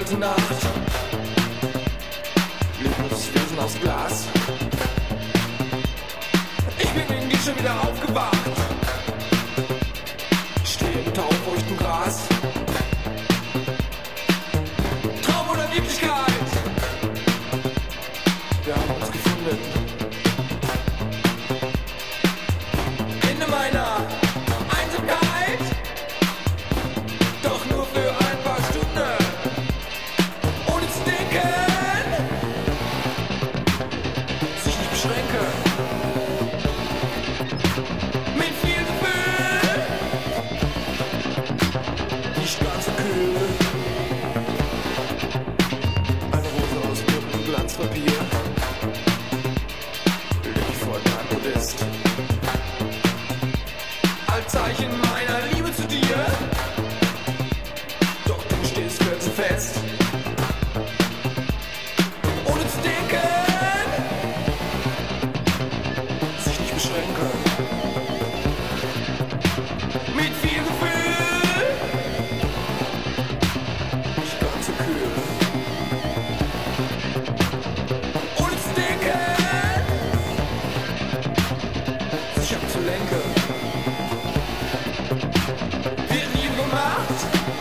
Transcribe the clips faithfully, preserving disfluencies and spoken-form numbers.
kalte Nacht. Lebendes Wesen aus Glas. Ich bin irgendwie schon wieder aufgewacht. Stehe im taufeuchten Gras. Traum oder Wirklichkeit? Wir haben uns gefunden. Ende meiner Einsamkeit. Doch nur für ein paar Stunden. Ohne zu denken. Sich nicht beschränken. Mit viel Gefühl. Nicht ganz so kühl. Eine Rose aus buntem Glanzpapier. Leg ich vor dein Podest. Als Zeichen meiner Liebe zu dir. Doch du stehst felsenfest. Ohne zu denken. Sich nicht beschränken. Mit viel Gefühl. Nicht ganz so kühl. Ohne zu denken. Sich abzulenken. Wird Liebe gemacht.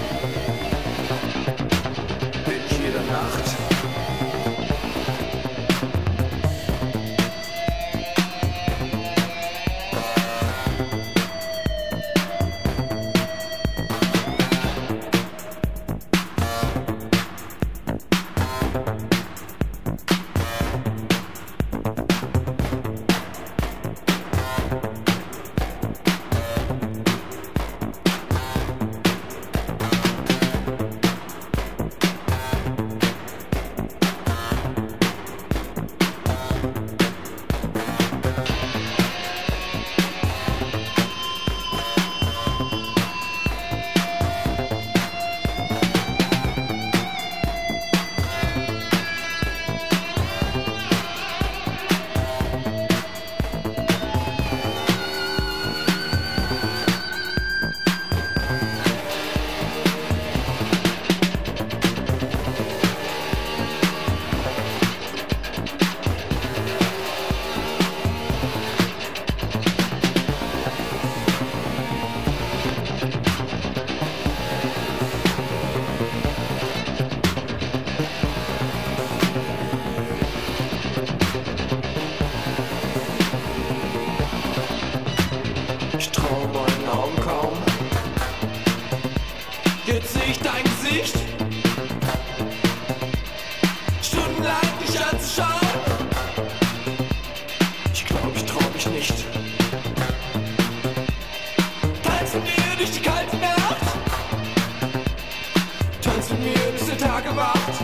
In jeder Nacht. Ich traue meinen Augen kaum. Jetzt sehe ich dein Gesicht. Stundenlang dich anzuschauen. Ich glaube, ich traue mich nicht. Tanz mit mir durch die kalte Nacht. Tanz mit mir, bis der Tag erwacht.